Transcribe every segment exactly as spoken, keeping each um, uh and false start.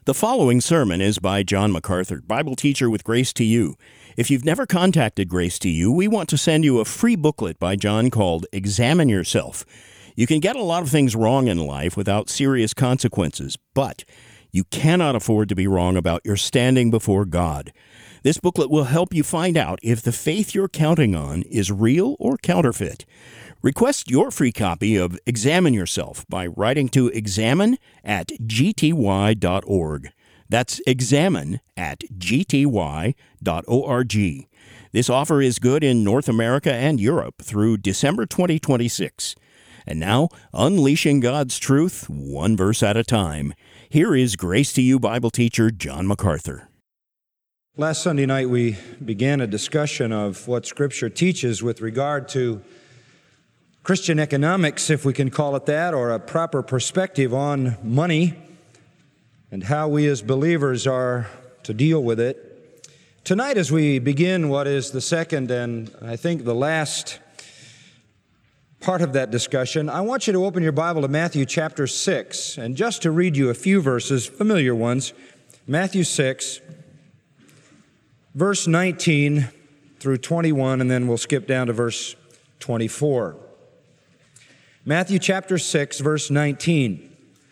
The following sermon is by John MacArthur, Bible teacher with Grace to You. If you've never contacted Grace to You, we want to send you a free booklet by John called Examine Yourself. You can get a lot of things wrong in life without serious consequences, but you cannot afford to be wrong about your standing before God. This booklet will help you find out if the faith you're counting on is real or counterfeit. Request your free copy of Examine Yourself by writing to examine at g t y dot org. That's examine at g t y dot org. This offer is good in North America and Europe through December twenty twenty-six. And now, unleashing God's truth, one verse at a time. Here is Grace to You Bible teacher John MacArthur. Last Sunday night we began a discussion of what Scripture teaches with regard to Christian economics, if we can call it that, or a proper perspective on money and how we as believers are to deal with it. Tonight, as we begin what is the second and I think the last part of that discussion, I want you to open your Bible to Matthew chapter six, and just to read you a few verses, familiar ones. Matthew six, verse nineteen through twenty-one, and then we'll skip down to verse twenty-four. Matthew chapter six, verse nineteen.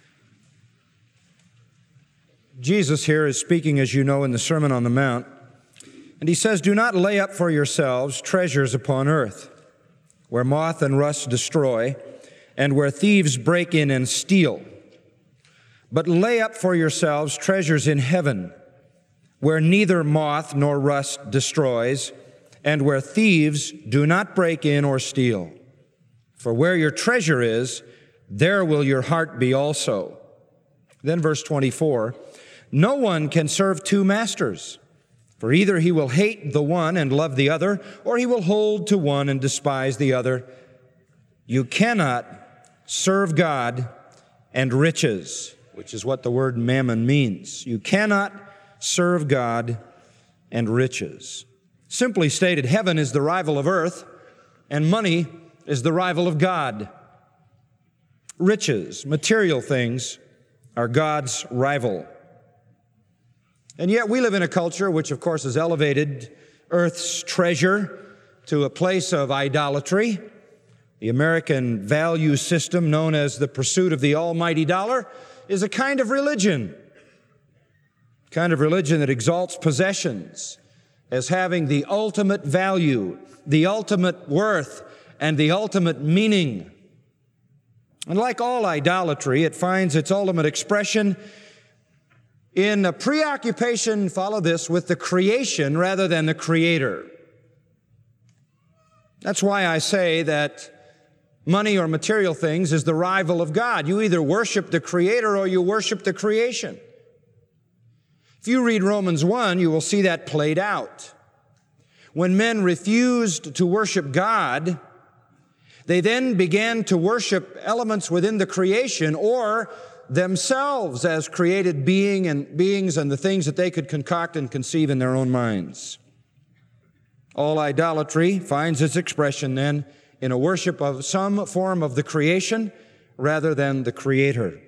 Jesus here is speaking, as you know, in the Sermon on the Mount, and he says, "Do not lay up for yourselves treasures upon earth, where moth and rust destroy, and where thieves break in and steal. But lay up for yourselves treasures in heaven, where neither moth nor rust destroys, and where thieves do not break in or steal. For where your treasure is, there will your heart be also." Then verse twenty-four, "No one can serve two masters, for either he will hate the one and love the other, or he will hold to one and despise the other. You cannot serve God and riches," which is what the word mammon means. You cannot serve God and riches. Simply stated, heaven is the rival of earth, and money is the rival of God. Riches, material things, are God's rival. And yet we live in a culture which, of course, has elevated earth's treasure to a place of idolatry. The American value system, known as the pursuit of the almighty dollar, is a kind of religion, a kind of religion that exalts possessions as having the ultimate value, the ultimate worth, and the ultimate meaning. And like all idolatry, it finds its ultimate expression in a preoccupation, follow this, with the creation rather than the Creator. That's why I say that money or material things is the rival of God. You either worship the Creator or you worship the creation. If you read Romans one, you will see that played out. When men refused to worship God, they then began to worship elements within the creation or themselves as created being and beings and the things that they could concoct and conceive in their own minds. All idolatry finds its expression then in a worship of some form of the creation rather than the Creator.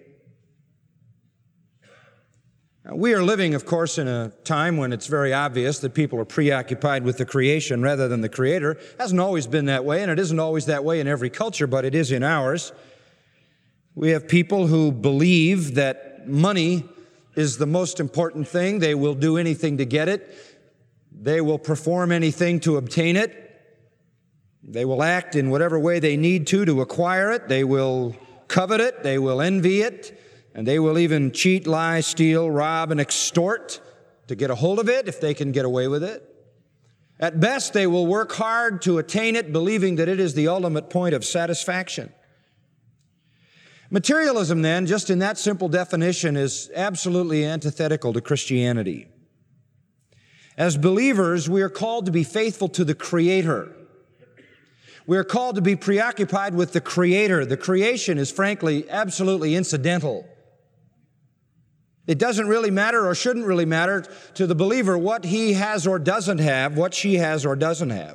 Now, we are living, of course, in a time when it's very obvious that people are preoccupied with the creation rather than the Creator. It hasn't always been that way, and it isn't always that way in every culture, but it is in ours. We have people who believe that money is the most important thing. They will do anything to get it. They will perform anything to obtain it. They will act in whatever way they need to to acquire it. They will covet it. They will envy it. And they will even cheat, lie, steal, rob, and extort to get a hold of it if they can get away with it. At best, they will work hard to attain it, believing that it is the ultimate point of satisfaction. Materialism, then, just in that simple definition, is absolutely antithetical to Christianity. As believers, we are called to be faithful to the Creator. We are called to be preoccupied with the Creator. The creation is, frankly, absolutely incidental. It doesn't really matter or shouldn't really matter to the believer what he has or doesn't have, what she has or doesn't have.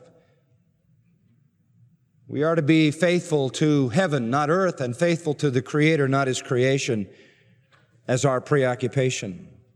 We are to be faithful to heaven, not earth, and faithful to the Creator, not His creation, as our preoccupation.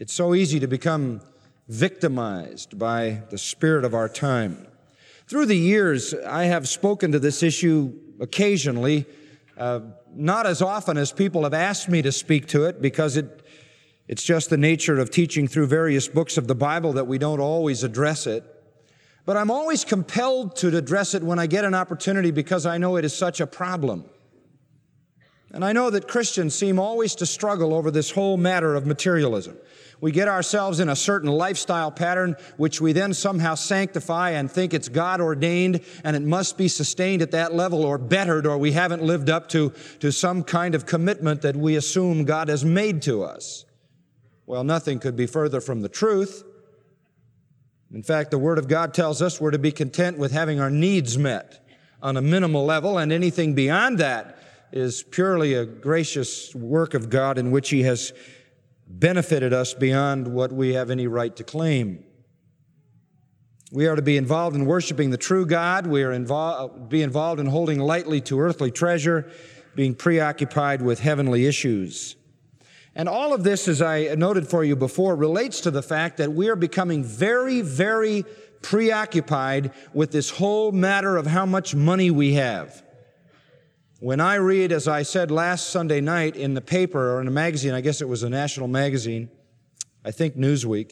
It's so easy to become victimized by the spirit of our time. Through the years, I have spoken to this issue occasionally, uh, not as often as people have asked me to speak to it, because it it's just the nature of teaching through various books of the Bible that we don't always address it. But I'm always compelled to address it when I get an opportunity, because I know it is such a problem. And I know that Christians seem always to struggle over this whole matter of materialism. We get ourselves in a certain lifestyle pattern, which we then somehow sanctify and think it's God ordained and it must be sustained at that level or bettered, or we haven't lived up to, to some kind of commitment that we assume God has made to us. Well, nothing could be further from the truth. In fact, the Word of God tells us we're to be content with having our needs met on a minimal level, and anything beyond that is purely a gracious work of God in which He has benefited us beyond what we have any right to claim. We are to be involved in worshiping the true God. We are involved, be involved in holding lightly to earthly treasure, being preoccupied with heavenly issues. And all of this, as I noted for you before, relates to the fact that we are becoming very, very preoccupied with this whole matter of how much money we have. When I read, as I said last Sunday night in the paper or in a magazine, I guess it was a national magazine, I think Newsweek,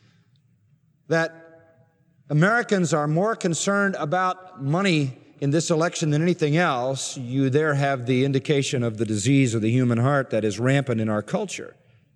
that Americans are more concerned about money in this election than anything else, you there have the indication of the disease of the human heart that is rampant in our culture.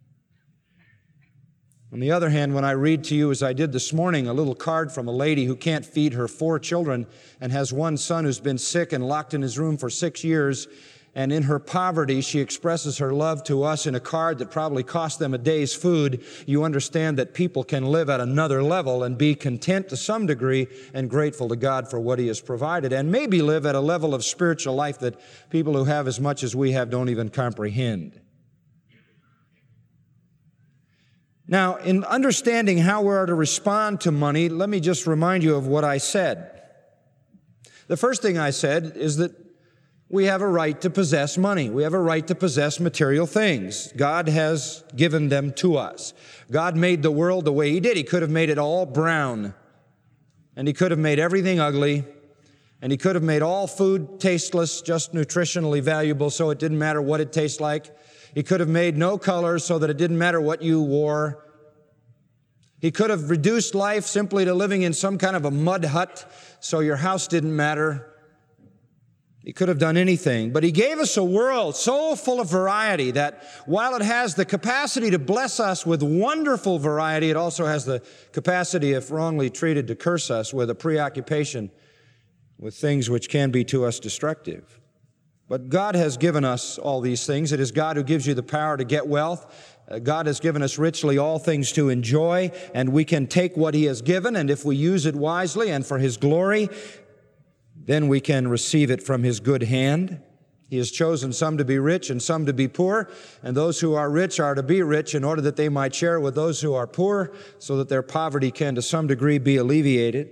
On the other hand, when I read to you, as I did this morning, a little card from a lady who can't feed her four children and has one son who's been sick and locked in his room for six years, and in her poverty, she expresses her love to us in a card that probably cost them a day's food, you understand that people can live at another level and be content to some degree and grateful to God for what He has provided, and maybe live at a level of spiritual life that people who have as much as we have don't even comprehend. Now, in understanding how we are to respond to money, let me just remind you of what I said. The first thing I said is that we have a right to possess money. We have a right to possess material things. God has given them to us. God made the world the way He did. He could have made it all brown, and He could have made everything ugly, and He could have made all food tasteless, just nutritionally valuable, so it didn't matter what it tastes like. He could have made no colors so that it didn't matter what you wore. He could have reduced life simply to living in some kind of a mud hut so your house didn't matter. He could have done anything, but He gave us a world so full of variety that while it has the capacity to bless us with wonderful variety, it also has the capacity, if wrongly treated, to curse us with a preoccupation with things which can be to us destructive. But God has given us all these things. It is God who gives you the power to get wealth. Uh, God has given us richly all things to enjoy, and we can take what He has given, and if we use it wisely and for His glory, then we can receive it from His good hand. He has chosen some to be rich and some to be poor, and those who are rich are to be rich in order that they might share with those who are poor, so that their poverty can to some degree be alleviated.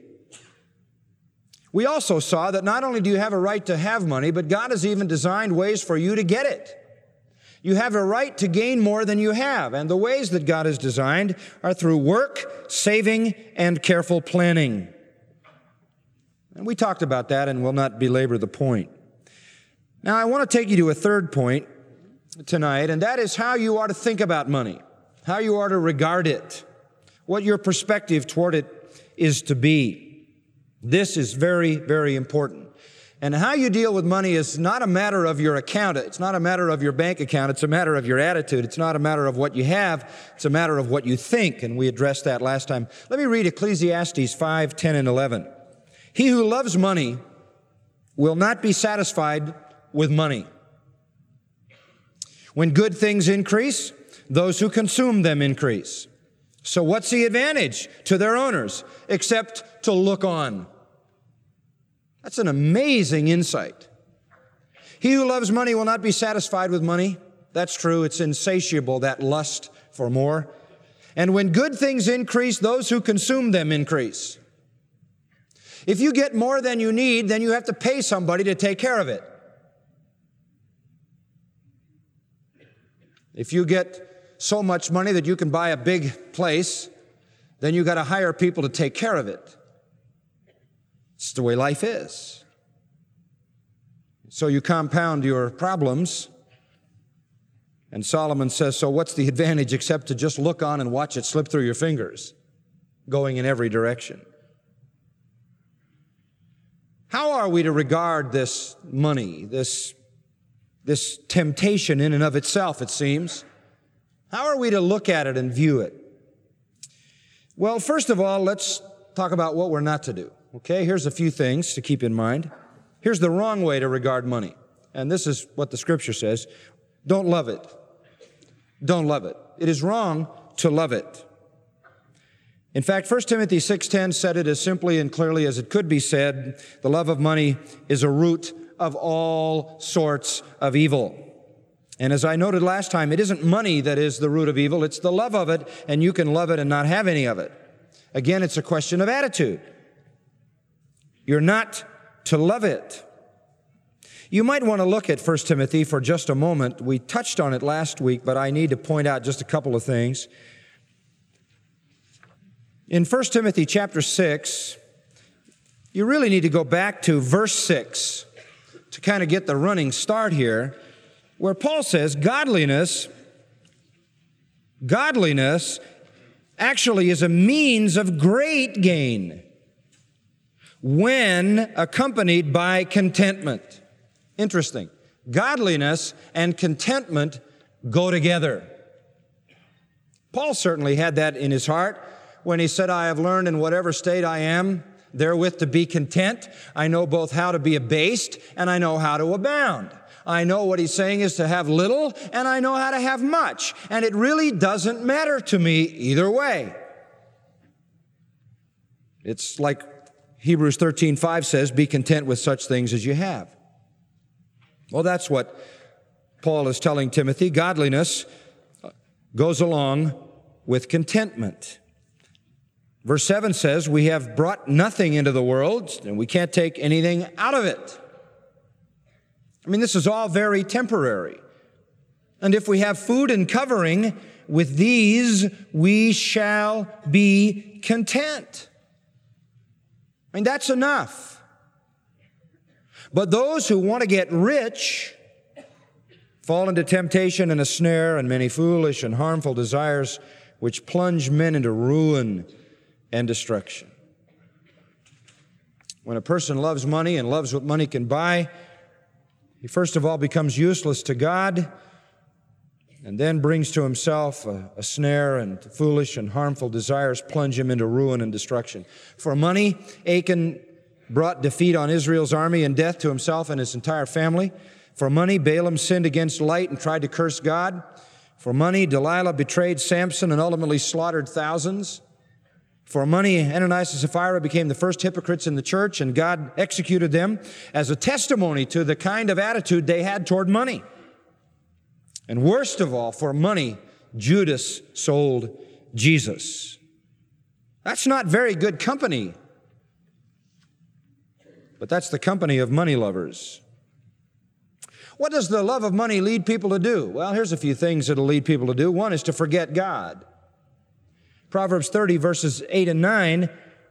We also saw that not only do you have a right to have money, but God has even designed ways for you to get it. You have a right to gain more than you have, and the ways that God has designed are through work, saving, and careful planning. And we talked about that and will not belabor the point. Now, I want to take you to a third point tonight, and that is how you are to think about money, how you are to regard it, what your perspective toward it is to be. This is very, very important. And how you deal with money is not a matter of your account. It's not a matter of your bank account. It's a matter of your attitude. It's not a matter of what you have. It's a matter of what you think, and we addressed that last time. Let me read Ecclesiastes five, ten, and eleven. He who loves money will not be satisfied with money. When good things increase, those who consume them increase. So what's the advantage to their owners except to look on? That's an amazing insight. He who loves money will not be satisfied with money. That's true. It's insatiable, that lust for more. And when good things increase, those who consume them increase. If you get more than you need, then you have to pay somebody to take care of it. If you get so much money that you can buy a big place, then you got to hire people to take care of it. It's the way life is. So you compound your problems. And Solomon says, so what's the advantage except to just look on and watch it slip through your fingers, going in every direction? How are we to regard this money, this, this temptation in and of itself, it seems? How are we to look at it and view it? Well, first of all, let's talk about what we're not to do. Okay, here's a few things to keep in mind. Here's the wrong way to regard money. And this is what the Scripture says. Don't love it. Don't love it. It is wrong to love it. In fact, First Timothy six ten said it as simply and clearly as it could be said. The love of money is a root of all sorts of evil. And as I noted last time, it isn't money that is the root of evil. It's the love of it, and you can love it and not have any of it. Again, it's a question of attitude. You're not to love it. You might want to look at First Timothy for just a moment. We touched on it last week, but I need to point out just a couple of things. In First Timothy chapter six, you really need to go back to verse six to kind of get the running start here, where Paul says, godliness, godliness actually is a means of great gain when accompanied by contentment. Interesting. Godliness and contentment go together. Paul certainly had that in his heart when he said, I have learned in whatever state I am therewith to be content. I know both how to be abased and I know how to abound. I know what he's saying is to have little, and I know how to have much. And it really doesn't matter to me either way. It's like Hebrews thirteen five says, be content with such things as you have. Well, that's what Paul is telling Timothy. Godliness goes along with contentment. Verse seven says, we have brought nothing into the world, and we can't take anything out of it. I mean, this is all very temporary. And if we have food and covering, with these we shall be content. I mean, that's enough. But those who want to get rich fall into temptation and a snare and many foolish and harmful desires which plunge men into ruin and destruction. When a person loves money and loves what money can buy, he first of all becomes useless to God and then brings to himself a, a snare, and foolish and harmful desires plunge him into ruin and destruction. For money, Achan brought defeat on Israel's army and death to himself and his entire family. For money, Balaam sinned against light and tried to curse God. For money, Delilah betrayed Samson and ultimately slaughtered thousands. For money, Ananias and Sapphira became the first hypocrites in the church, and God executed them as a testimony to the kind of attitude they had toward money. And worst of all, for money, Judas sold Jesus. That's not very good company, but that's the company of money lovers. What does the love of money lead people to do? Well, here's a few things that'll lead people to do. One is to forget God. Proverbs thirty, verses eight and nine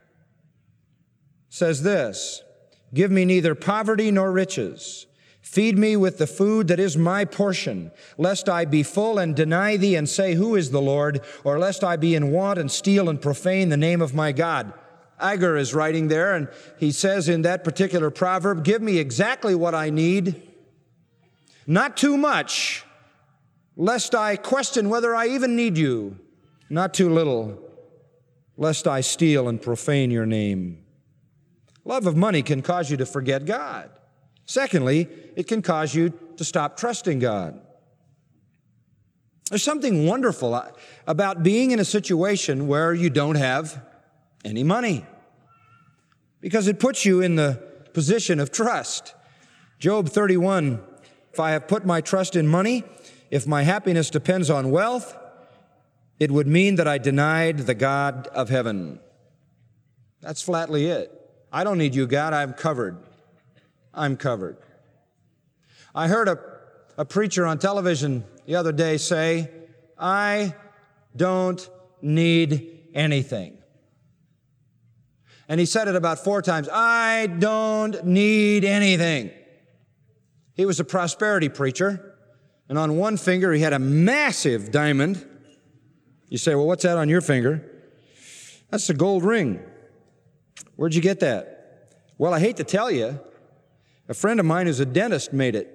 says this, give me neither poverty nor riches. Feed me with the food that is my portion, lest I be full and deny thee and say, who is the Lord? Or lest I be in want and steal and profane the name of my God. Agur is writing there, and he says in that particular proverb, give me exactly what I need, not too much, lest I question whether I even need you. Not too little, lest I steal and profane your name. Love of money can cause you to forget God. Secondly, it can cause you to stop trusting God. There's something wonderful about being in a situation where you don't have any money, because it puts you in the position of trust. Job thirty-one, if I have put my trust in money, if my happiness depends on wealth, it would mean that I denied the God of heaven. That's flatly it. I don't need you, God. I'm covered. I'm covered. I heard a, a preacher on television the other day say, I don't need anything. And he said it about four times. I don't need anything. He was a prosperity preacher, and on one finger he had a massive diamond. You say, well, what's that on your finger? That's a gold ring. Where'd you get that? Well, I hate to tell you, a friend of mine who's a dentist made it.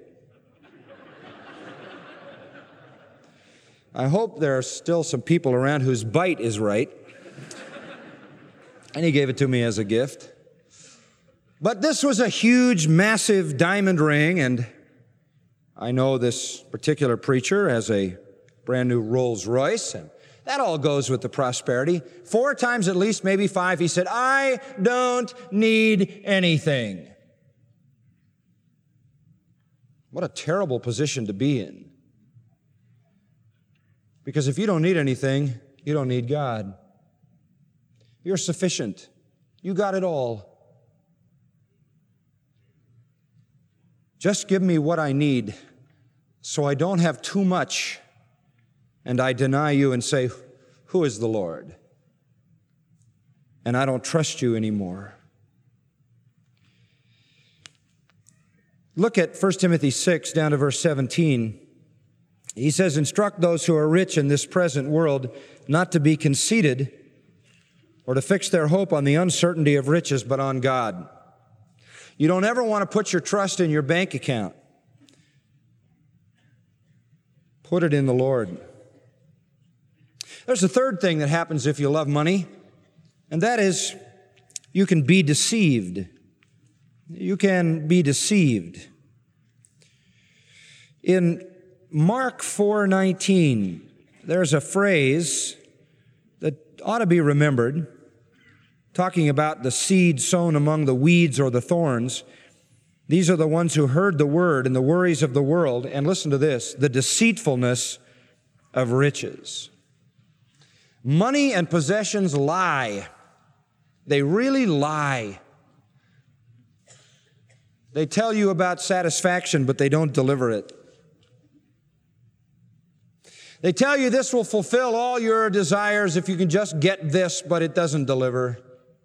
I hope there are still some people around whose bite is right. And he gave it to me as a gift. But this was a huge, massive diamond ring, and I know this particular preacher has a brand new Rolls Royce, and that all goes with the prosperity. Four times at least, maybe five, he said, I don't need anything. What a terrible position to be in. Because if you don't need anything, you don't need God. You're sufficient. You got it all. Just give me what I need so I don't have too much and I deny you and say, who is the Lord? And I don't trust you anymore. Look at First Timothy six down to verse seventeen. He says, instruct those who are rich in this present world not to be conceited or to fix their hope on the uncertainty of riches, but on God. You don't ever want to put your trust in your bank account. Put it in the Lord. There's a third thing that happens if you love money, and that is you can be deceived. You can be deceived. In Mark four nineteen, there's a phrase that ought to be remembered, talking about the seed sown among the weeds or the thorns. These are the ones who heard the word and the worries of the world, and listen to this, the deceitfulness of riches. Money and possessions lie. They really lie. They tell you about satisfaction, but they don't deliver it. They tell you this will fulfill all your desires if you can just get this, but it doesn't deliver.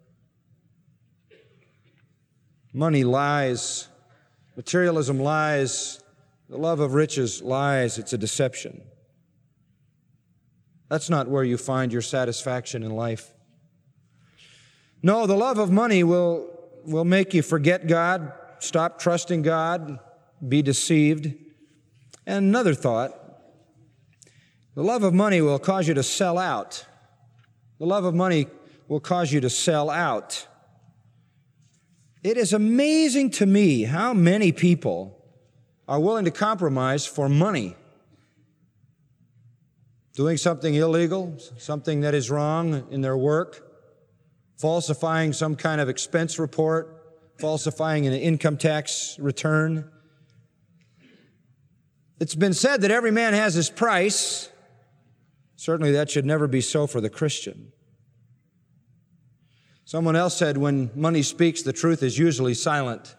Money lies. Materialism lies. The love of riches lies. It's a deception. That's not where you find your satisfaction in life. No, the love of money will, will make you forget God, stop trusting God, be deceived. And another thought, the love of money will cause you to sell out. The love of money will cause you to sell out. It is amazing to me how many people are willing to compromise for money. Doing something illegal, something that is wrong in their work, falsifying some kind of expense report, falsifying an income tax return. It's been said that every man has his price. Certainly that should never be so for the Christian. Someone else said, when money speaks, the truth is usually silent.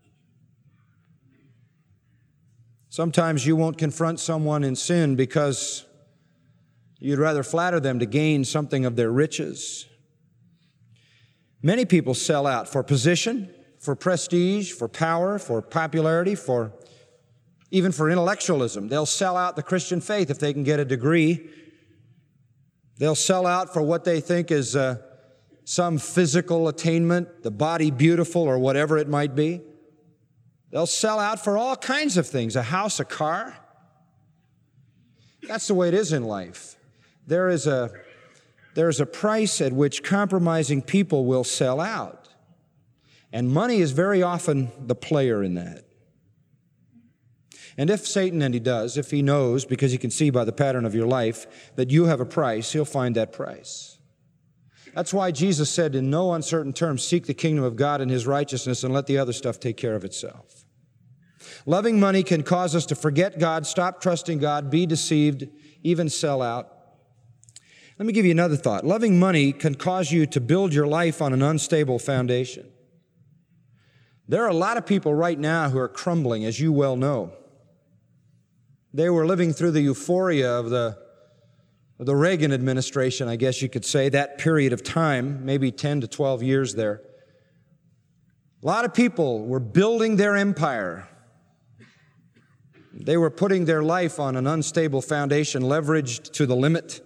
Sometimes you won't confront someone in sin because you'd rather flatter them to gain something of their riches. Many people sell out for position, for prestige, for power, for popularity, for even for intellectualism. They'll sell out the Christian faith if they can get a degree. They'll sell out for what they think is uh, some physical attainment, the body beautiful or whatever it might be. They'll sell out for all kinds of things, a house, a car. That's the way it is in life. There is a, there is a price at which compromising people will sell out. And money is very often the player in that. And if Satan, and he does, if he knows, because he can see by the pattern of your life, that you have a price, he'll find that price. That's why Jesus said in no uncertain terms, seek the kingdom of God and his righteousness and let the other stuff take care of itself. Loving money can cause us to forget God, stop trusting God, be deceived, even sell out. Let me give you another thought. Loving money can cause you to build your life on an unstable foundation. There are a lot of people right now who are crumbling, as you well know. They were living through the euphoria of the the Reagan administration, I guess you could say, that period of time, maybe ten to twelve years there, a lot of people were building their empire. They were putting their life on an unstable foundation, leveraged to the limit,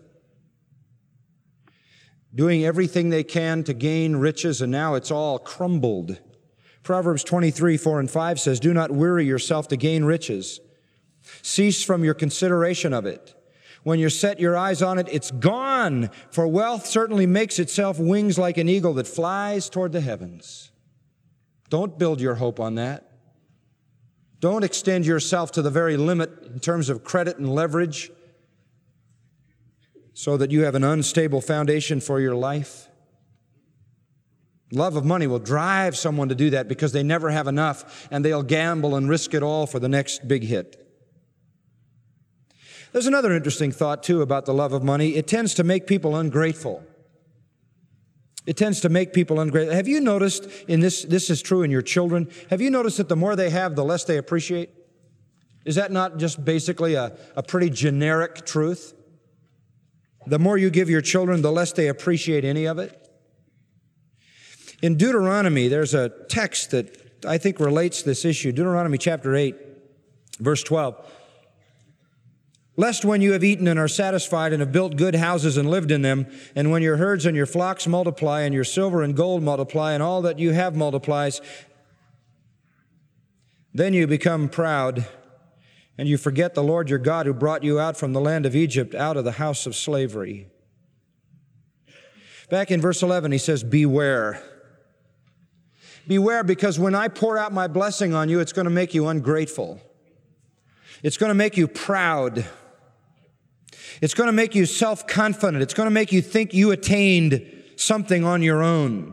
doing everything they can to gain riches, and now it's all crumbled. Proverbs twenty-three, four and five says, "Do not weary yourself to gain riches. Cease from your consideration of it. When you set your eyes on it, it's gone. For wealth certainly makes itself wings like an eagle that flies toward the heavens." Don't build your hope on that. Don't extend yourself to the very limit in terms of credit and leverage so that you have an unstable foundation for your life. Love of money will drive someone to do that because they never have enough, and they'll gamble and risk it all for the next big hit. There's another interesting thought, too, about the love of money. It tends to make people ungrateful. It tends to make people ungrateful. Have you noticed, in this, this is true in your children, have you noticed that the more they have, the less they appreciate? Is that not just basically a, a pretty generic truth? The more you give your children, the less they appreciate any of it. In Deuteronomy, there's a text that I think relates this issue. Deuteronomy chapter eight, verse twelve. "Lest when you have eaten and are satisfied and have built good houses and lived in them, and when your herds and your flocks multiply and your silver and gold multiply and all that you have multiplies, then you become proud and you forget the Lord your God who brought you out from the land of Egypt, out of the house of slavery." Back in verse eleven, he says, "Beware. Beware, because when I pour out my blessing on you, it's going to make you ungrateful. It's going to make you proud. It's going to make you self-confident. It's going to make you think you attained something on your own."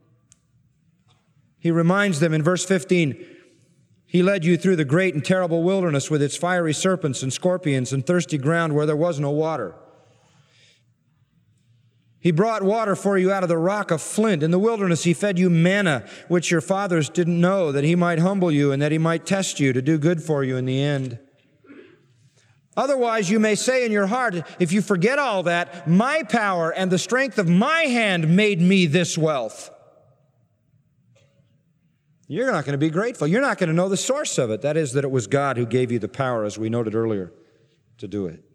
He reminds them in verse fifteen, "He led you through the great and terrible wilderness with its fiery serpents and scorpions and thirsty ground where there was no water. He brought water for you out of the rock of flint. In the wilderness he fed you manna, which your fathers didn't know, that he might humble you and that he might test you to do good for you in the end. Otherwise, you may say in your heart, if you forget all that, my power and the strength of my hand made me this wealth." You're not going to be grateful. You're not going to know the source of it. That is, that it was God who gave you the power, as we noted earlier, to do it.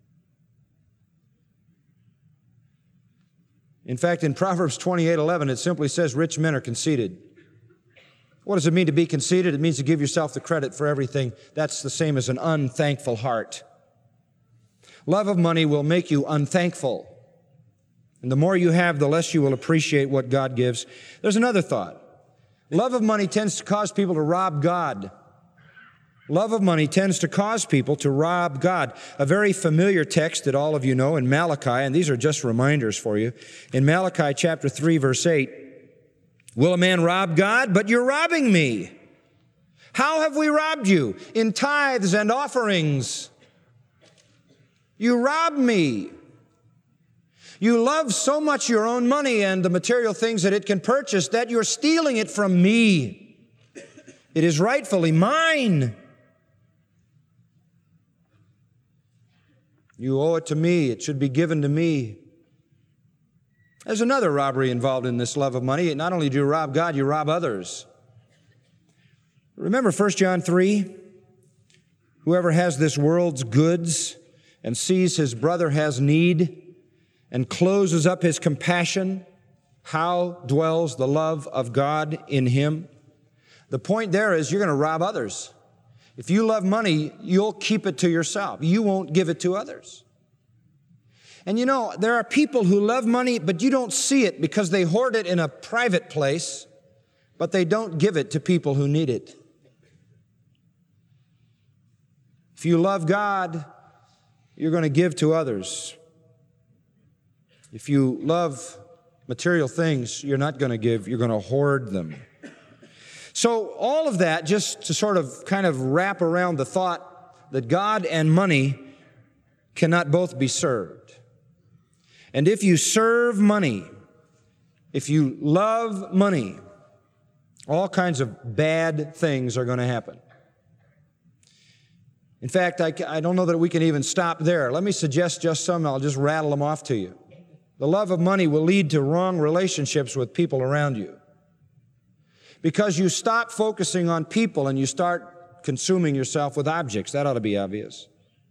In fact, in Proverbs twenty-eight eleven, it simply says, "Rich men are conceited." What does it mean to be conceited? It means to give yourself the credit for everything. That's the same as an unthankful heart. Love of money will make you unthankful. And the more you have, the less you will appreciate what God gives. There's another thought. Love of money tends to cause people to rob God. Love of money tends to cause people to rob God. A very familiar text that all of you know in Malachi, and these are just reminders for you. In Malachi chapter three, verse eight, "Will a man rob God? But you're robbing me. How have we robbed you? In tithes and offerings. You rob me. You love so much your own money and the material things that it can purchase that you're stealing it from me. It is rightfully mine. You owe it to me. It should be given to me." There's another robbery involved in this love of money. Not only do you rob God, you rob others. Remember First John three? "Whoever has this world's goods and sees his brother has need and closes up his compassion, how dwells the love of God in him?" The point there is you're going to rob others. If you love money, you'll keep it to yourself. You won't give it to others. And you know, there are people who love money, but you don't see it because they hoard it in a private place, but they don't give it to people who need it. If you love God, you're going to give to others. If you love material things, you're not going to give, you're going to hoard them. So all of that, just to sort of kind of wrap around the thought that God and money cannot both be served. And if you serve money, if you love money, all kinds of bad things are going to happen. In fact, I, I don't know that we can even stop there. Let me suggest just some, I'll just rattle them off to you. The love of money will lead to wrong relationships with people around you. Because you stop focusing on people and you start consuming yourself with objects. That ought to be obvious.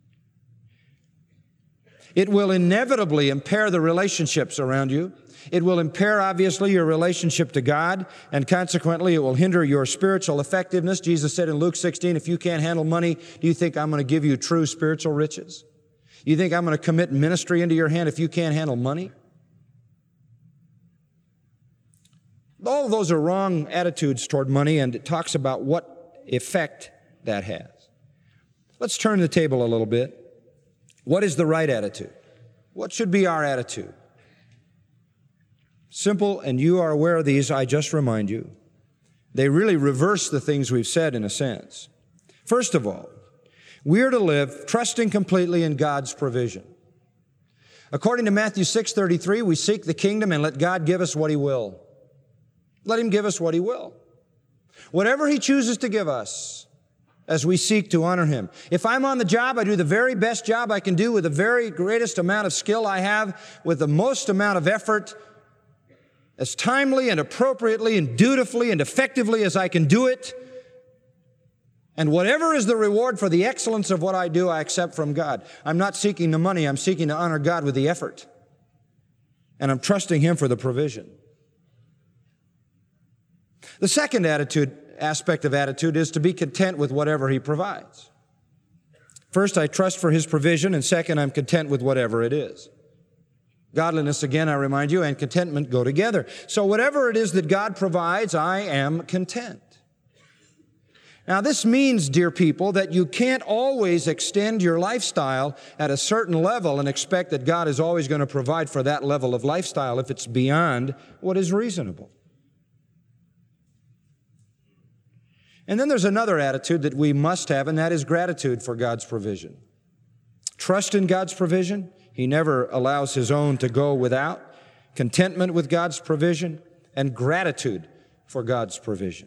It will inevitably impair the relationships around you. It will impair, obviously, your relationship to God, and consequently, it will hinder your spiritual effectiveness. Jesus said in Luke sixteen, if you can't handle money, do you think I'm going to give you true spiritual riches? You think I'm going to commit ministry into your hand if you can't handle money? All of those are wrong attitudes toward money, and it talks about what effect that has. Let's turn the table a little bit. What is the right attitude? What should be our attitude? Simple, and you are aware of these, I just remind you. They really reverse the things we've said in a sense. First of all, we are to live trusting completely in God's provision. According to Matthew six thirty-three, we seek the kingdom and let God give us what He will. Let Him give us what He will. Whatever He chooses to give us as we seek to honor Him. If I'm on the job, I do the very best job I can do with the very greatest amount of skill I have, with the most amount of effort, as timely and appropriately and dutifully and effectively as I can do it. And whatever is the reward for the excellence of what I do, I accept from God. I'm not seeking the money, I'm seeking to honor God with the effort. And I'm trusting Him for the provision. The second attitude, aspect of attitude is to be content with whatever He provides. First, I trust for His provision, and second, I'm content with whatever it is. Godliness, again, I remind you, and contentment go together. So whatever it is that God provides, I am content. Now, this means, dear people, that you can't always extend your lifestyle at a certain level and expect that God is always going to provide for that level of lifestyle if it's beyond what is reasonable. And then there's another attitude that we must have, and that is gratitude for God's provision. Trust in God's provision. He never allows His own to go without. Contentment with God's provision, and gratitude for God's provision.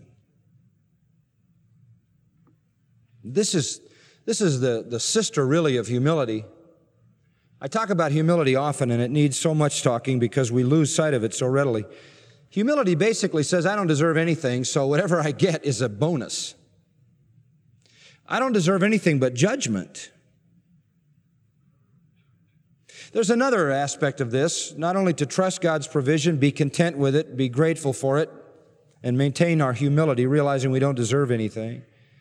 This is, this is the, the sister, really, of humility. I talk about humility often, and it needs so much talking because we lose sight of it so readily. Humility basically says, I don't deserve anything, so whatever I get is a bonus. I don't deserve anything but judgment. There's another aspect of this, not only to trust God's provision, be content with it, be grateful for it, and maintain our humility, realizing we don't deserve anything,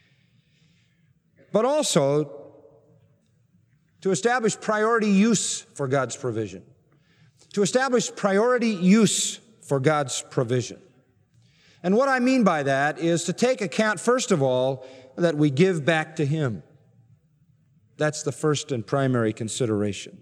but also to establish priority use for God's provision. To establish priority use for God's provision. And what I mean by that is to take account, first of all, that we give back to Him. That's the first and primary consideration.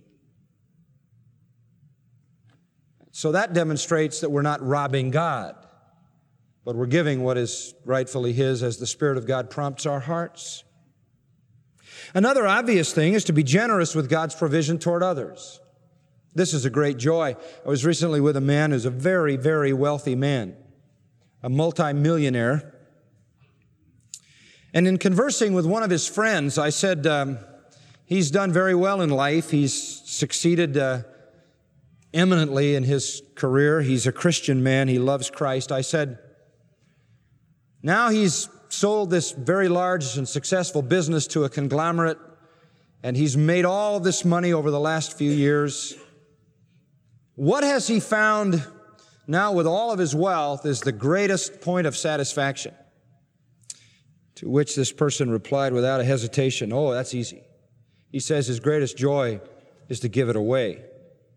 So that demonstrates that we're not robbing God, but we're giving what is rightfully His as the Spirit of God prompts our hearts. Another obvious thing is to be generous with God's provision toward others. This is a great joy. I was recently with a man who's a very, very wealthy man, a multimillionaire. And in conversing with one of his friends, I said, um, he's done very well in life. He's succeeded uh, eminently in his career. He's a Christian man. He loves Christ. I said, now he's sold this very large and successful business to a conglomerate, and he's made all this money over the last few years. What has he found now with all of his wealth is the greatest point of satisfaction? To which this person replied without a hesitation, oh, that's easy. He says his greatest joy is to give it away.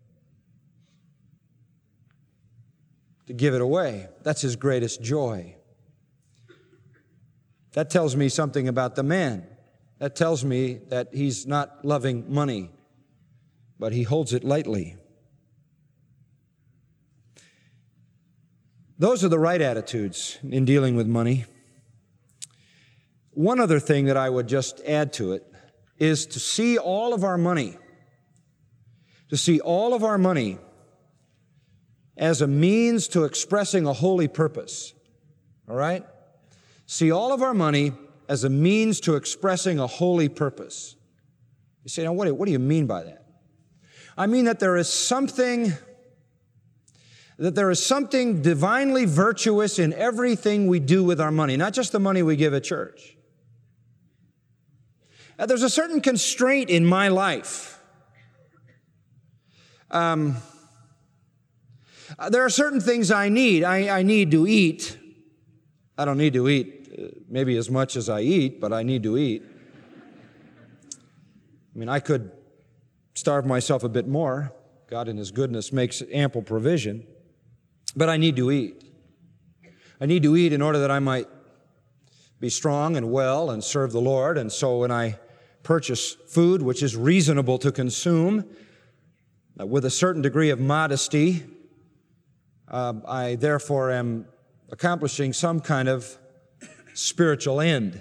To give it away. That's his greatest joy. That tells me something about the man. That tells me that he's not loving money, but he holds it lightly. Those are the right attitudes in dealing with money. One other thing that I would just add to it is to see all of our money, to see all of our money as a means to expressing a holy purpose. All right? See all of our money as a means to expressing a holy purpose. You say, now what do, what do you mean by that? I mean that there is something, that there is something divinely virtuous in everything we do with our money, not just the money we give at church. Uh, there's a certain constraint in my life. Um, uh, there are certain things I need. I, I need to eat. I don't need to eat uh, maybe as much as I eat, but I need to eat. I mean, I could starve myself a bit more. God in His goodness makes ample provision. But I need to eat. I need to eat in order that I might be strong and well and serve the Lord. And so when I purchase food which is reasonable to consume uh, with a certain degree of modesty, uh, I therefore am accomplishing some kind of spiritual end.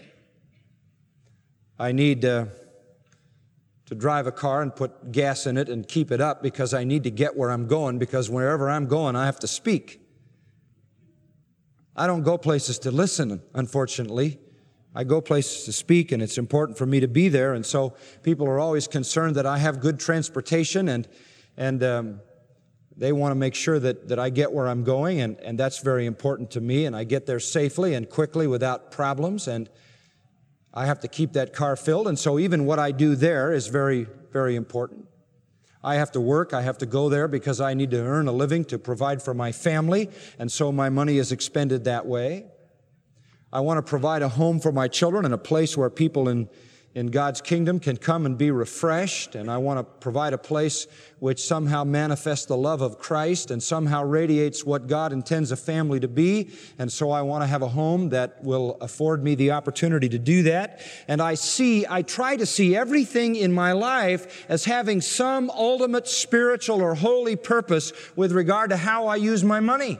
I need uh, to drive a car and put gas in it and keep it up because I need to get where I'm going, because wherever I'm going, I have to speak. I don't go places to listen, unfortunately. I go places to speak, and it's important for me to be there. And so people are always concerned that I have good transportation, and and um, they want to make sure that, that I get where I'm going, and, and that's very important to me, and I get there safely and quickly without problems, and I have to keep that car filled, and so even what I do there is very, very important. I have to work, I have to go there because I need to earn a living to provide for my family, and so my money is expended that way. I want to provide a home for my children and a place where people in, in God's kingdom can come and be refreshed. And I want to provide a place which somehow manifests the love of Christ and somehow radiates what God intends a family to be. And so I want to have a home that will afford me the opportunity to do that. And I see, I try to see everything in my life as having some ultimate spiritual or holy purpose with regard to how I use my money.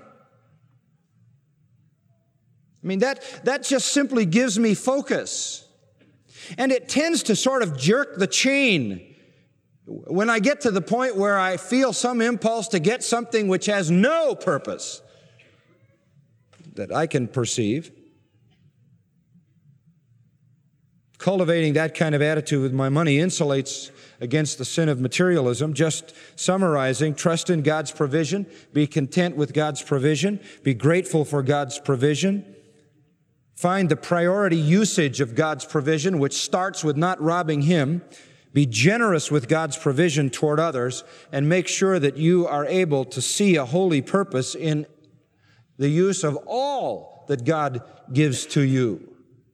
I mean, that, that just simply gives me focus. And it tends to sort of jerk the chain when I get to the point where I feel some impulse to get something which has no purpose that I can perceive. Cultivating that kind of attitude with my money insulates against the sin of materialism. Just summarizing, trust in God's provision, be content with God's provision, be grateful for God's provision. Find the priority usage of God's provision, which starts with not robbing Him. Be generous with God's provision toward others, and make sure that you are able to see a holy purpose in the use of all that God gives to you.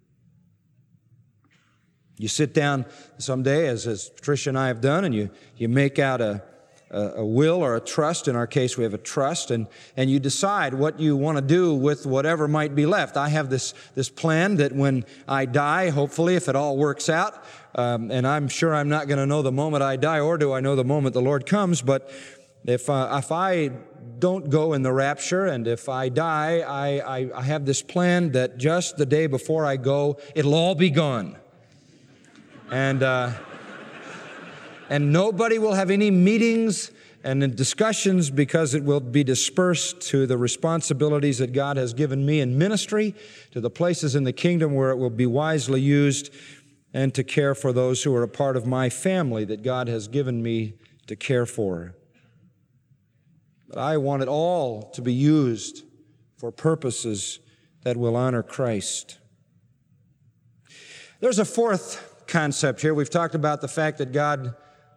You sit down someday, as, as Patricia and I have done, and you, you make out a a will or a trust. In our case, we have a trust, and, and you decide what you want to do with whatever might be left. I have this, this plan that when I die, hopefully, if it all works out, um, and I'm sure I'm not going to know the moment I die, or do I know the moment the Lord comes, but if, uh, if I don't go in the rapture, and if I die, I, I, I have this plan that just the day before I go, it'll all be gone. And... Uh, And nobody will have any meetings and discussions because it will be dispersed to the responsibilities that God has given me in ministry, to the places in the kingdom where it will be wisely used, and to care for those who are a part of my family that God has given me to care for. But I want it all to be used for purposes that will honor Christ. There's a fourth concept here. We've talked about the fact that God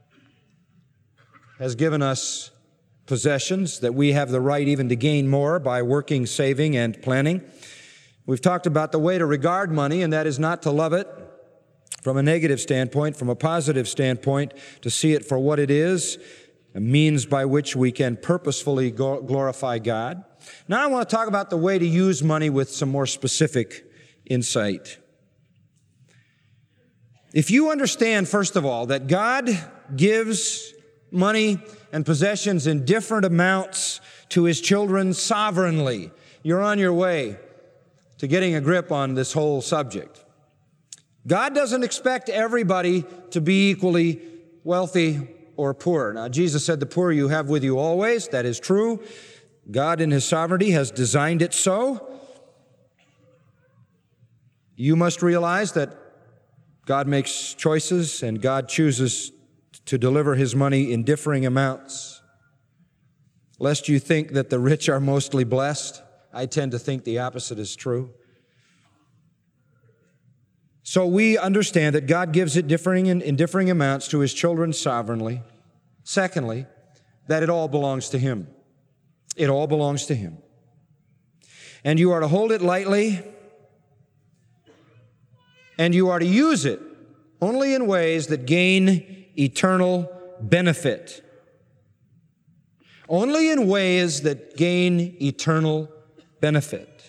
has given us possessions, that we have the right even to gain more by working, saving, and planning. We've talked about the way to regard money, and that is not to love it from a negative standpoint, from a positive standpoint, to see it for what it is, a means by which we can purposefully glorify God. Now I want to talk about the way to use money with some more specific insight. If you understand, first of all, that God gives money and possessions in different amounts to His children sovereignly, you're on your way to getting a grip on this whole subject. God doesn't expect everybody to be equally wealthy or poor. Now, Jesus said, the poor you have with you always. That is true. God in His sovereignty has designed it so. You must realize that God makes choices and God chooses to deliver His money in differing amounts. Lest you think that the rich are mostly blessed, I tend to think the opposite is true. So we understand that God gives it differing in, in differing amounts to His children sovereignly. Secondly, that it all belongs to Him. It all belongs to Him. And you are to hold it lightly, and you are to use it only in ways that gain eternal benefit. Only in ways that gain eternal benefit.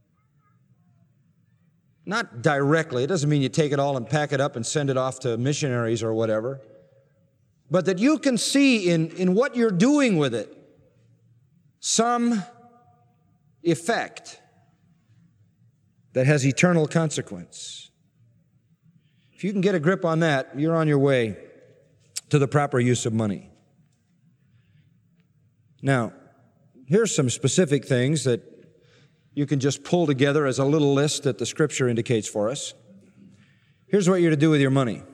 Not directly. It doesn't mean you take it all and pack it up and send it off to missionaries or whatever. But that you can see in, in what you're doing with it some effect that has eternal consequence. If you can get a grip on that, you're on your way to the proper use of money. Now, here's some specific things that you can just pull together as a little list that the Scripture indicates for us. Here's what you're to do with your money.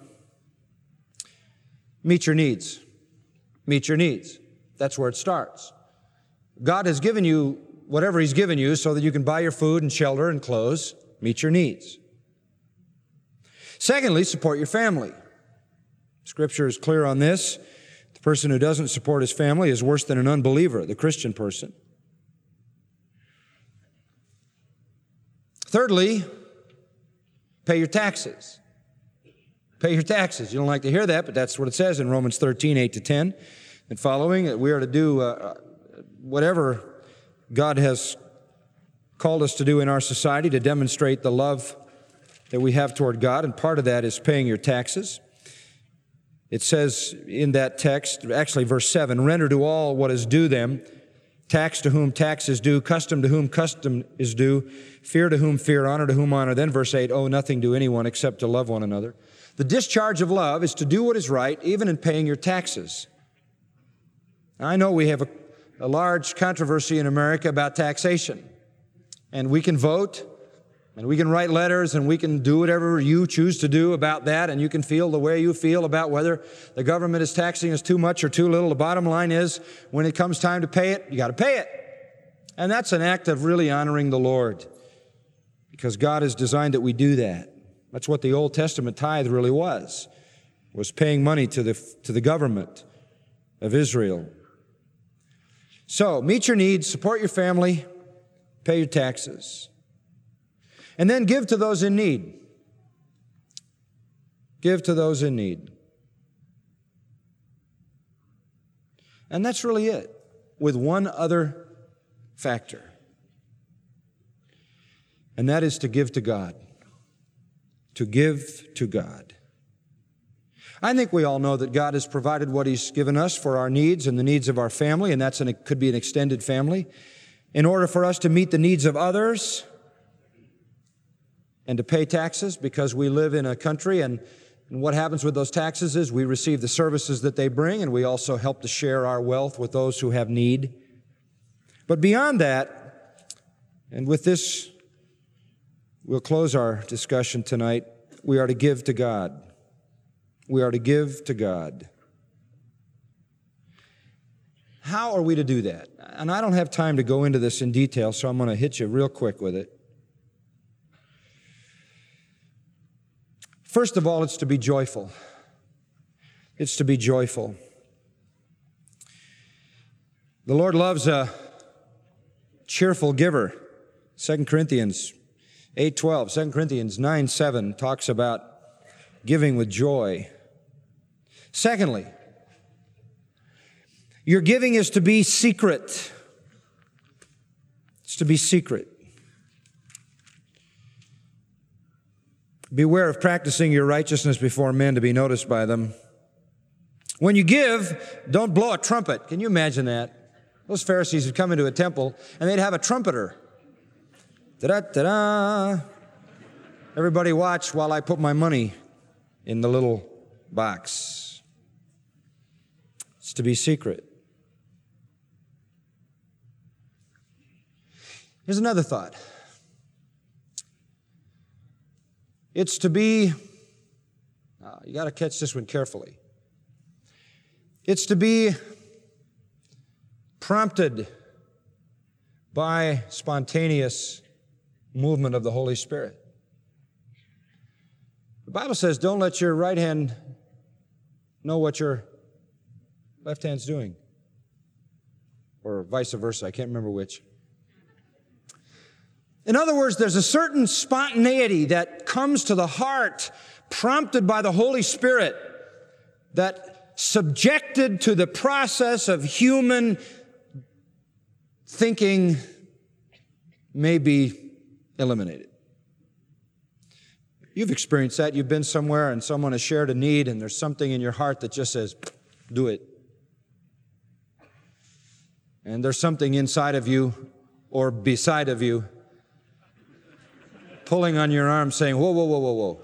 Meet your needs. Meet your needs. That's where it starts. God has given you whatever He's given you so that you can buy your food and shelter and clothes. Meet your needs. Secondly, support your family. Scripture is clear on this. The person who doesn't support his family is worse than an unbeliever, the Christian person. Thirdly, pay your taxes. Pay your taxes. You don't like to hear that, but that's what it says in Romans thirteen, eight to ten and following, that we are to do uh, whatever God has called us to do in our society to demonstrate the love that we have toward God, and part of that is paying your taxes. It says in that text, actually verse seven, render to all what is due them, tax to whom tax is due, custom to whom custom is due, fear to whom fear, honor to whom honor. Then verse eight, owe nothing to anyone except to love one another. The discharge of love is to do what is right, even in paying your taxes. Now, I know we have a, a large controversy in America about taxation, and we can vote, and we can write letters, and we can do whatever you choose to do about that, and you can feel the way you feel about whether the government is taxing us too much or too little. The bottom line is, when it comes time to pay it, you got to pay it. And that's an act of really honoring the Lord, because God has designed that we do that. That's what the Old Testament tithe really was, was paying money to the, to the government of Israel. So, meet your needs, support your family, pay your taxes. And then give to those in need. Give to those in need. And that's really it, with one other factor. And that is to give to God. To give to God. I think we all know that God has provided what He's given us for our needs and the needs of our family, and that's an, it could be an extended family. In order for us to meet the needs of others, and to pay taxes, because we live in a country, and, and what happens with those taxes is we receive the services that they bring, and we also help to share our wealth with those who have need. But beyond that, and with this, we'll close our discussion tonight, we are to give to God. We are to give to God. How are we to do that? And I don't have time to go into this in detail, so I'm going to hit you real quick with it. First of all, it's to be joyful. It's to be joyful. The Lord loves a cheerful giver. Second Corinthians eight twelve, Second Corinthians nine seven talks about giving with joy. Secondly, your giving is to be secret. It's to be secret. Beware of practicing your righteousness before men to be noticed by them. When you give, don't blow a trumpet. Can you imagine that? Those Pharisees would come into a temple and they'd have a trumpeter. Da-da-da-da. Everybody watch while I put my money in the little box. It's to be secret. Here's another thought. It's to be, uh, you got to catch this one carefully. It's to be prompted by spontaneous movement of the Holy Spirit. The Bible says, don't let your right hand know what your left hand's doing. Or vice versa, I can't remember which. In other words, there's a certain spontaneity that comes to the heart, prompted by the Holy Spirit, that subjected to the process of human thinking may be eliminated. You've experienced that. You've been somewhere and someone has shared a need and there's something in your heart that just says, do it. And there's something inside of you or beside of you pulling on your arm saying, whoa, whoa, whoa, whoa, whoa.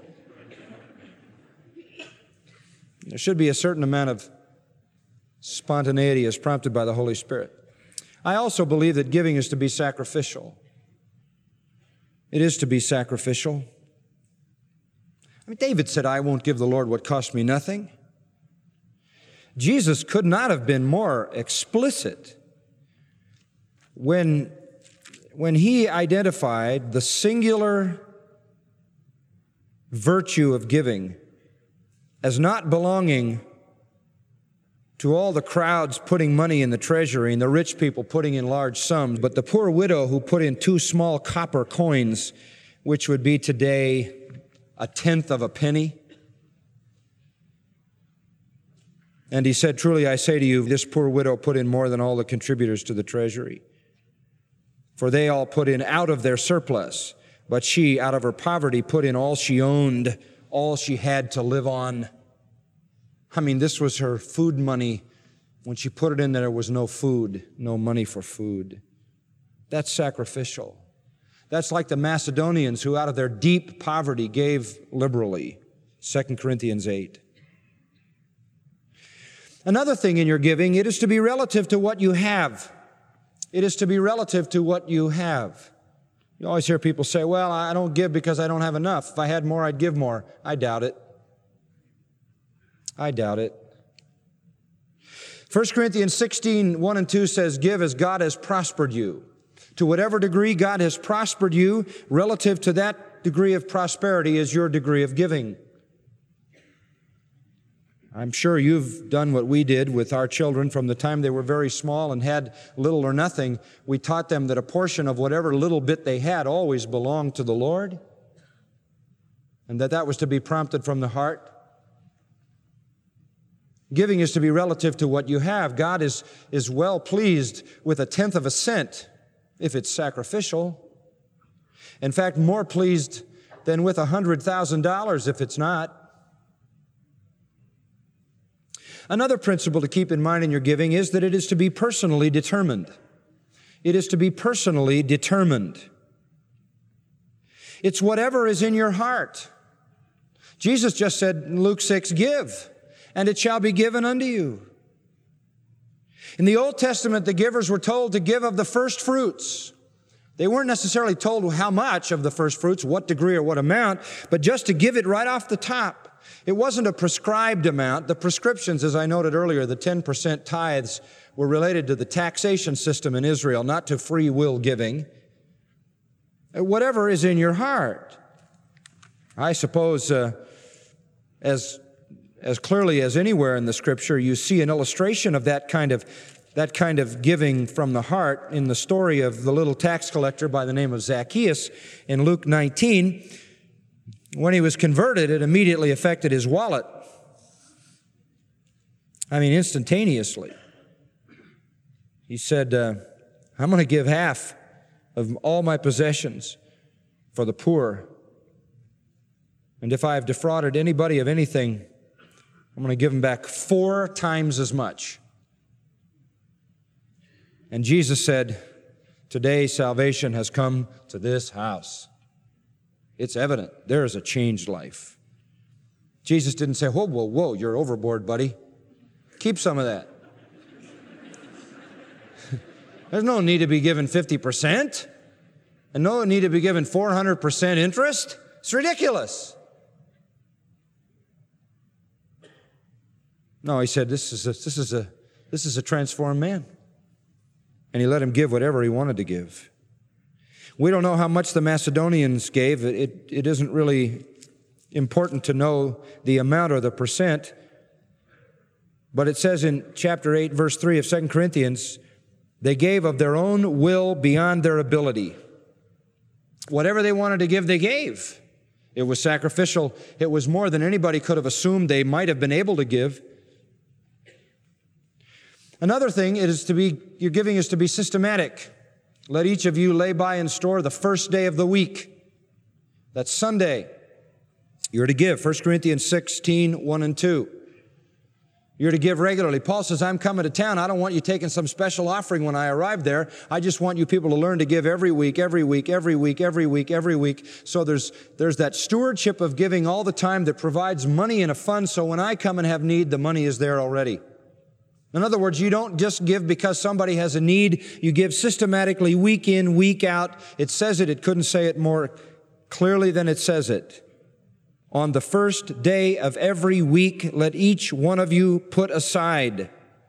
There should be a certain amount of spontaneity as prompted by the Holy Spirit. I also believe that giving is to be sacrificial. It is to be sacrificial. I mean, David said, I won't give the Lord what cost me nothing. Jesus could not have been more explicit when, when he identified the singular virtue of giving as not belonging to all the crowds putting money in the treasury and the rich people putting in large sums, but the poor widow who put in two small copper coins, which would be today a tenth of a penny. And he said, truly I say to you, this poor widow put in more than all the contributors to the treasury. For they all put in out of their surplus, but she, out of her poverty, put in all she owned, all she had to live on. I mean, this was her food money. When she put it in, there was no food, no money for food. That's sacrificial. That's like the Macedonians who out of their deep poverty gave liberally. Second Corinthians eight. Another thing in your giving, it is to be relative to what you have. It is to be relative to what you have. You always hear people say, well, I don't give because I don't have enough. If I had more, I'd give more. I doubt it. I doubt it. First Corinthians sixteen, one and two says, give as God has prospered you. To whatever degree God has prospered you, relative to that degree of prosperity is your degree of giving. I'm sure you've done what we did with our children from the time they were very small and had little or nothing. We taught them that a portion of whatever little bit they had always belonged to the Lord, and that that was to be prompted from the heart. Giving is to be relative to what you have. God is, is well pleased with a tenth of a cent if it's sacrificial. In fact, more pleased than with a hundred thousand dollars if it's not. Another principle to keep in mind in your giving is that it is to be personally determined. It is to be personally determined. It's whatever is in your heart. Jesus just said in Luke six, give, and it shall be given unto you. In the Old Testament, the givers were told to give of the first fruits. They weren't necessarily told how much of the first fruits, what degree or what amount, but just to give it right off the top. It wasn't a prescribed amount. The prescriptions, as I noted earlier, the ten percent tithes were related to the taxation system in Israel, not to free will giving. Whatever is in your heart. I suppose uh, as, as clearly as anywhere in the Scripture, you see an illustration of that kind of, that kind of giving from the heart in the story of the little tax collector by the name of Zacchaeus in Luke nineteen. When he was converted, it immediately affected his wallet. I mean, instantaneously. He said, uh, I'm going to give half of all my possessions for the poor. And if I have defrauded anybody of anything, I'm going to give them back four times as much. And Jesus said, today salvation has come to this house. It's evident there is a changed life. Jesus didn't say, whoa, whoa, whoa, you're overboard, buddy. Keep some of that. There's no need to be given fifty percent and no need to be given four hundred percent interest. It's ridiculous. No, he said, this is a, this is a, this is a transformed man. And he let him give whatever he wanted to give. We don't know how much the Macedonians gave. It, it, it isn't really important to know the amount or the percent. But it says in chapter eight, verse three of Second Corinthians, they gave of their own will beyond their ability. Whatever they wanted to give, they gave. It was sacrificial. It was more than anybody could have assumed they might have been able to give. Another thing is to be, your giving is to be systematic. Let each of you lay by in store the first day of the week. That's Sunday. You're to give. First Corinthians sixteen, one and two. You're to give regularly. Paul says, I'm coming to town. I don't want you taking some special offering when I arrive there. I just want you people to learn to give every week, every week, every week, every week, every week. So there's, there's that stewardship of giving all the time that provides money in a fund, so when I come and have need, the money is there already. In other words, you don't just give because somebody has a need. You give systematically, week in, week out. It says it. It couldn't say it more clearly than it says it. On the first day of every week, let each one of you put aside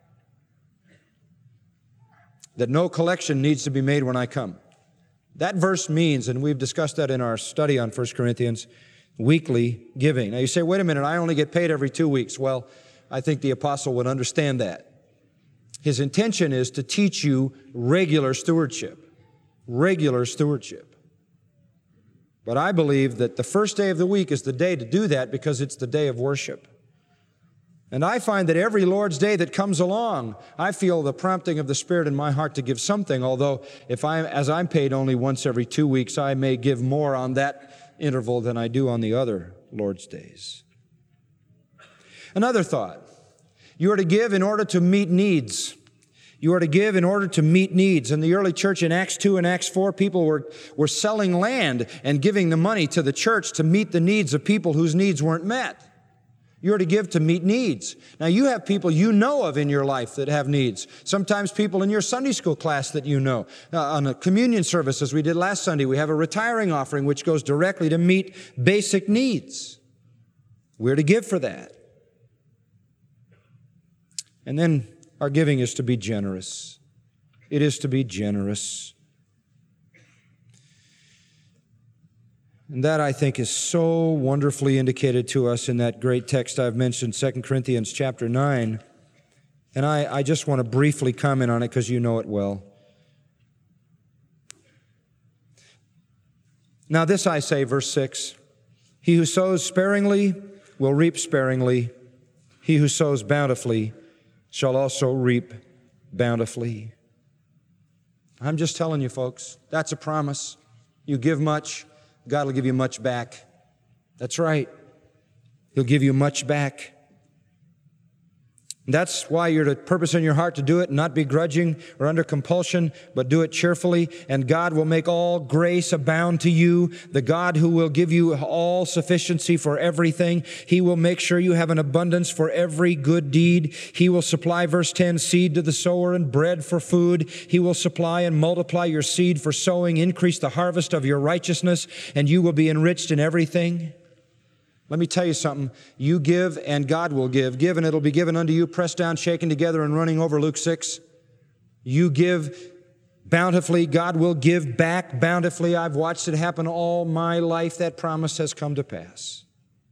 that no collection needs to be made when I come. That verse means, and we've discussed that in our study on First Corinthians, weekly giving. Now you say, wait a minute, I only get paid every two weeks. Well, I think the apostle would understand that. His intention is to teach you regular stewardship. Regular stewardship. But I believe that the first day of the week is the day to do that because it's the day of worship. And I find that every Lord's Day that comes along, I feel the prompting of the Spirit in my heart to give something, although if I, as I'm paid only once every two weeks, I may give more on that interval than I do on the other Lord's Days. Another thought, you are to give in order to meet needs. You are to give in order to meet needs. In the early church in Acts two and Acts four, people were, were selling land and giving the money to the church to meet the needs of people whose needs weren't met. You're to give to meet needs. Now, you have people you know of in your life that have needs. Sometimes people in your Sunday school class that you know. Uh, on a communion service, as we did last Sunday, we have a retiring offering which goes directly to meet basic needs. We're to give for that. And then our giving is to be generous. It is to be generous. And that, I think, is so wonderfully indicated to us in that great text I've mentioned, Second Corinthians chapter nine. And I, I just want to briefly comment on it because you know it well. Now this I say, verse six, he who sows sparingly will reap sparingly. He who sows bountifully shall also reap bountifully. I'm just telling you, folks, that's a promise. You give much, God will give you much back. That's right. He'll give you much back. That's why you're to purpose in your heart to do it, not begrudging or under compulsion, but do it cheerfully, and God will make all grace abound to you. The God who will give you all sufficiency for everything. He will make sure you have an abundance for every good deed. He will supply, verse ten, seed to the sower and bread for food. He will supply and multiply your seed for sowing, increase the harvest of your righteousness, and you will be enriched in everything. Let me tell you something. You give and God will give. Give and it'll be given unto you, pressed down, shaken together, and running over, Luke six. You give bountifully, God will give back bountifully. I've watched it happen all my life. That promise has come to pass.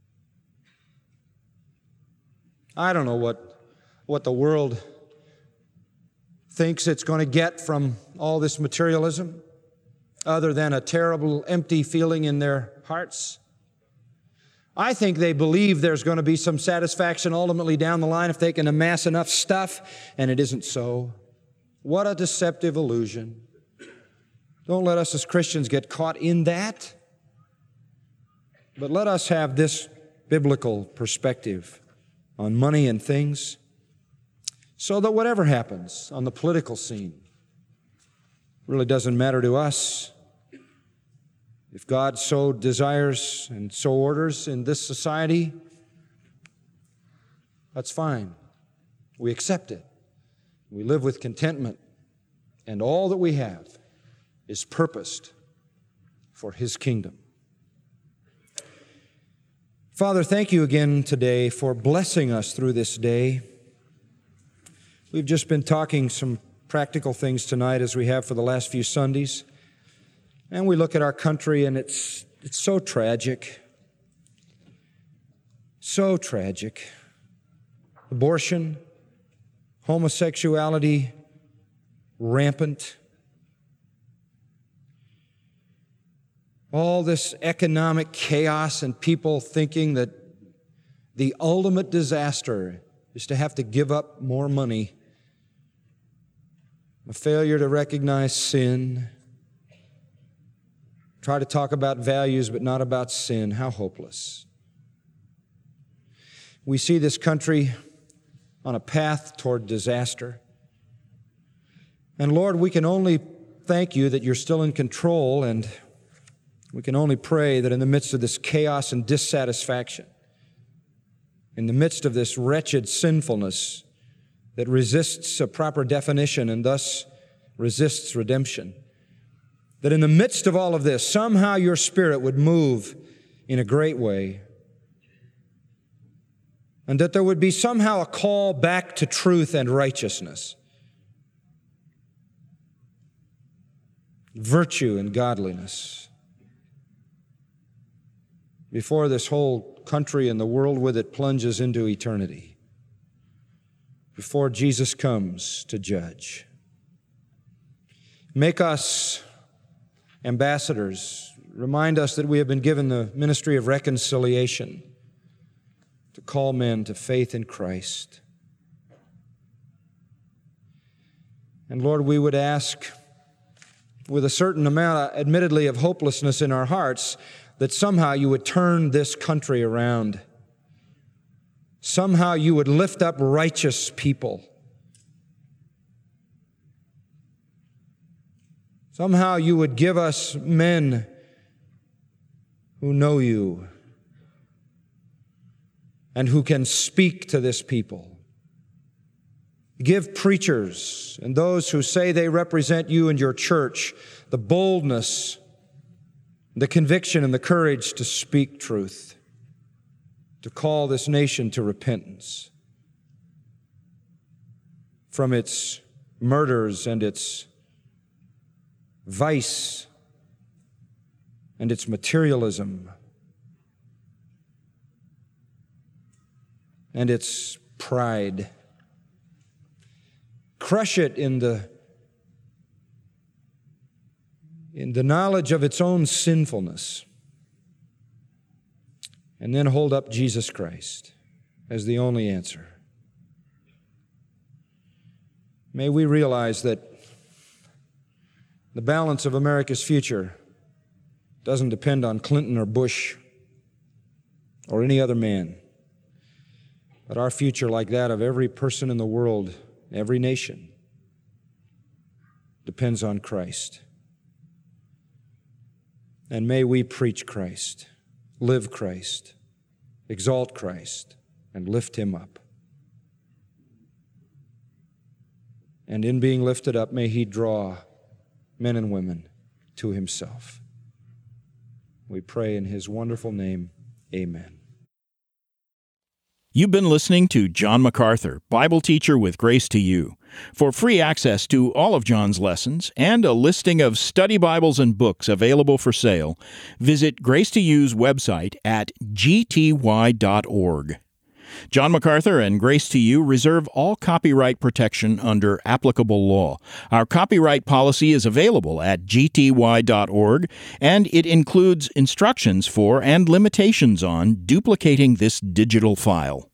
I don't know what, what the world thinks it's going to get from all this materialism, other than a terrible, empty feeling in their hearts. I think they believe there's going to be some satisfaction ultimately down the line if they can amass enough stuff, and it isn't so. What a deceptive illusion. Don't let us as Christians get caught in that, but let us have this biblical perspective on money and things so that whatever happens on the political scene really doesn't matter to us. If God so desires and so orders in this society, that's fine. We accept it. We live with contentment. And all that we have is purposed for His kingdom. Father, thank you again today for blessing us through this day. We've just been talking some practical things tonight, as we have for the last few Sundays. And we look at our country, and it's it's so tragic. So tragic. Abortion, homosexuality, rampant. All this economic chaos and people thinking that the ultimate disaster is to have to give up more money. A failure to recognize sin. Try to talk about values but not about sin. How hopeless. We see this country on a path toward disaster. And Lord, we can only thank you that you're still in control, and we can only pray that in the midst of this chaos and dissatisfaction, in the midst of this wretched sinfulness that resists a proper definition and thus resists redemption, that in the midst of all of this, somehow your Spirit would move in a great way, and that there would be somehow a call back to truth and righteousness, virtue and godliness, before this whole country and the world with it plunges into eternity, before Jesus comes to judge. Make us ambassadors. Remind us that we have been given the ministry of reconciliation to call men to faith in Christ. And Lord, we would ask, with a certain amount, admittedly, of hopelessness in our hearts, that somehow you would turn this country around. Somehow you would lift up righteous people. Somehow you would give us men who know you and who can speak to this people. Give preachers and those who say they represent you and your church the boldness, the conviction, and the courage to speak truth, to call this nation to repentance from its murders and its vice and its materialism and its pride. Crush it in the in the knowledge of its own sinfulness, and then hold up Jesus Christ as the only answer. May we realize that the balance of America's future doesn't depend on Clinton or Bush or any other man, but our future, like that of every person in the world, every nation, depends on Christ. And may we preach Christ, live Christ, exalt Christ, and lift Him up. And in being lifted up, may He draw men and women to Himself. We pray in His wonderful name, amen. You've been listening to John MacArthur, Bible teacher with Grace to You. For free access to all of John's lessons and a listing of study Bibles and books available for sale, visit Grace to You's website at g t y dot org. John MacArthur and Grace to You reserve all copyright protection under applicable law. Our copyright policy is available at g t y dot org, and it includes instructions for and limitations on duplicating this digital file.